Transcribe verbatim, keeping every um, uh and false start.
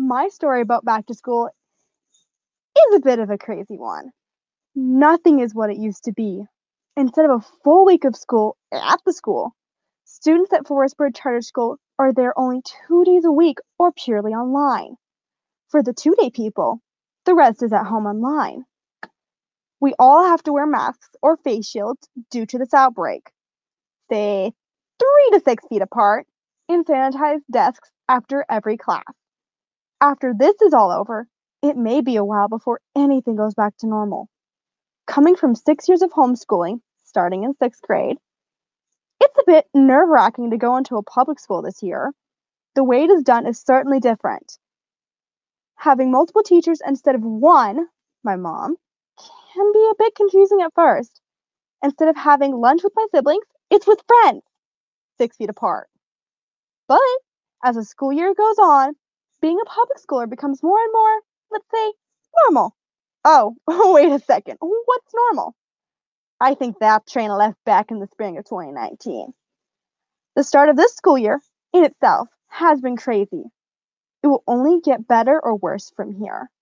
my story about back to school is a bit of a crazy one. Nothing is what it used to be. Instead of a full week of school at the school, students at Forestburg Charter School are there only two days a week or purely online. For the two day people, the rest is at home online. We all have to wear masks or face shields due to this outbreak. Stay three to six feet apart and sanitize desks after every class. After this is all over, it may be a while before anything goes back to normal. Coming from six years of homeschooling, starting in sixth grade, it's a bit nerve wracking to go into a public school this year. The way it is done is certainly different. Having multiple teachers instead of one, my mom, can be a bit confusing at first. Instead of having lunch with my siblings, it's with friends, six feet apart. But as the school year goes on, being a public schooler becomes more and more, let's say, normal. Oh, wait a second. What's normal? I think that train left back in the spring of twenty nineteen. The start of this school year, in itself, has been crazy. It will only get better or worse from here.